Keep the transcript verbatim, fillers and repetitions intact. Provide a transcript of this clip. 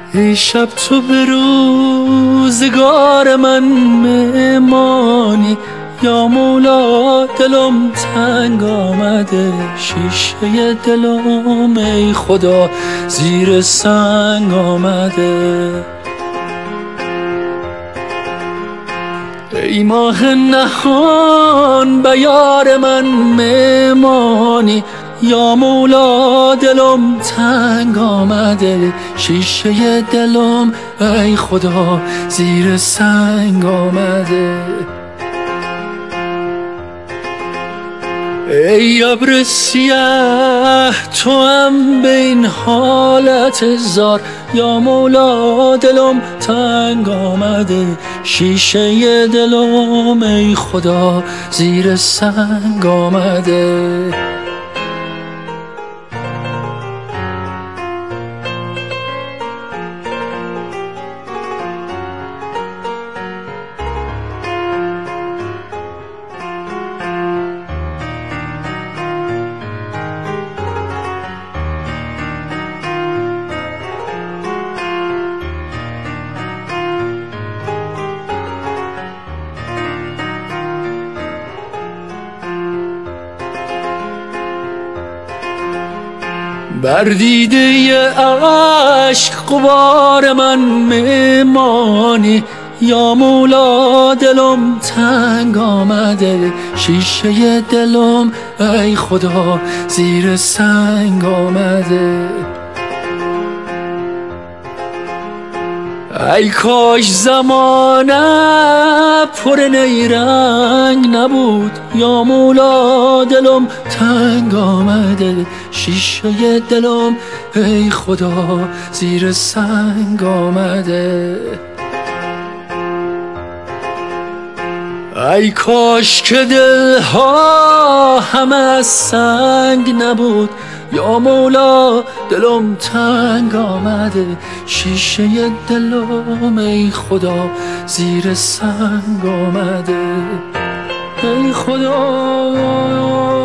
ای شب تو به روزگار من مهمانی، یا مولا دلم تنگ آمده، شیشه دلم ای خدا زیر سنگ آمده. ای ماه نهان به یار من مهمانی، یا مولا دلم تنگ آمده، شیشه دلم ای خدا زیر سنگ آمده. ای ابر سیاه تو هم به این حالت زار، یا مولا دلم تنگ آمده، شیشه دلم ای خدا زیر سنگ آمده. بر دیده عشق غبار من مهمانی، یا مولا دلم تنگ آمده، شیشه دلم ای خدا زیر سنگ آمده. ای کاش زمانه پر نیرنگ نبود، یا مولا دلم تنگ آمده، شیشه دلم ای خدا زیر سنگ آمده. ای کاش که دلها همه از سنگ نبود، یا مولا دلم تنگ آمده، شیشه دلم ای خدا زیر سنگ آمده. ای خدا